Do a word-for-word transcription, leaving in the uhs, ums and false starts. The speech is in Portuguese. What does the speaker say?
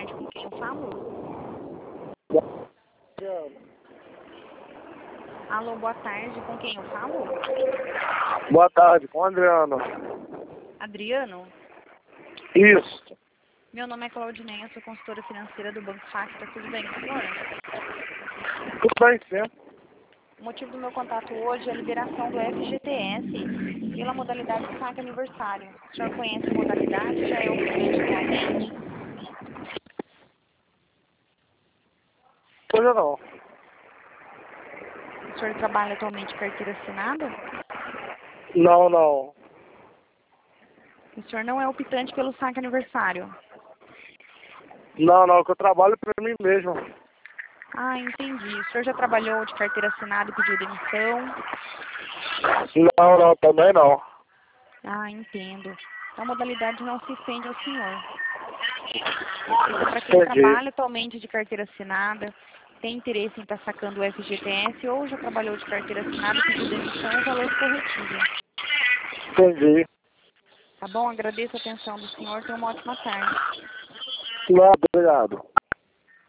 tarde, com quem eu falo? Alô, boa tarde, com quem eu falo? Boa tarde, com o Adriano. Adriano? Isso. Meu nome é Claudineia, sou consultora financeira do Banco Facta, tudo bem, senhor? Tudo bem, sim. O motivo do meu contato hoje é a liberação do F G T S pela modalidade saque aniversário. O senhor conhece a modalidade? Já é optante atualmente? Hoje não. O senhor trabalha atualmente de carteira assinada? Não, não. O senhor não é optante pelo saque aniversário? Não, não, que eu trabalho para mim mesmo. Ah, entendi. O senhor já trabalhou de carteira assinada e pediu demissão? Não, não, também não. Ah, entendo. Então, a modalidade não se estende ao senhor. Para quem Entendi. trabalha atualmente de carteira assinada, tem interesse em estar sacando o F G T S ou já trabalhou de carteira assinada e pediu demissão, o valor corretivo. Entendi. Tá bom? Agradeço a atenção do senhor. Tenha uma ótima tarde. Não, obrigado.